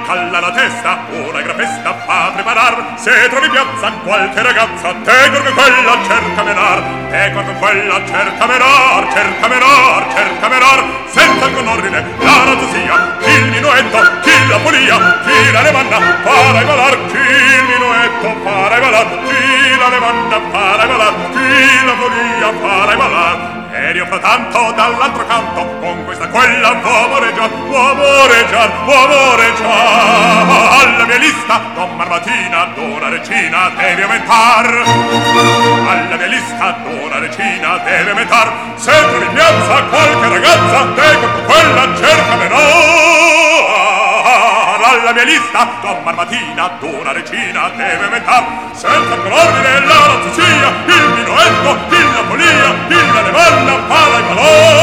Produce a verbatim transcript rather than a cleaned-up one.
palla alla testa, una gran festa fa preparar. Se trovi in piazza qualche ragazza, te con quella cerca menar, te con quella cerca menar, cerca menar, cerca menar, senza alcun ordine la razzosia, chi il minuetto, chi la polia, chi la levanna fa regolar, chi il minuetto fa regolar, chi la levanna fa regolar, chi la polia fa regolar. Ed io frattanto dall'altro canto con questa quella uomo reggiar, uomo reggiar, uomo reggiar. Alla mia lista Don Marmatina d'una regina deve aumentar, alla mia lista d'una regina deve aumentar. Se trovi in piazza qualche ragazza, te con quella cerca menor. Alla mia lista Don Marmatina d'una regina deve aumentar, senza alcun ordine la razzosia, il minuetto, il la polia, il la levanna, pala e valor.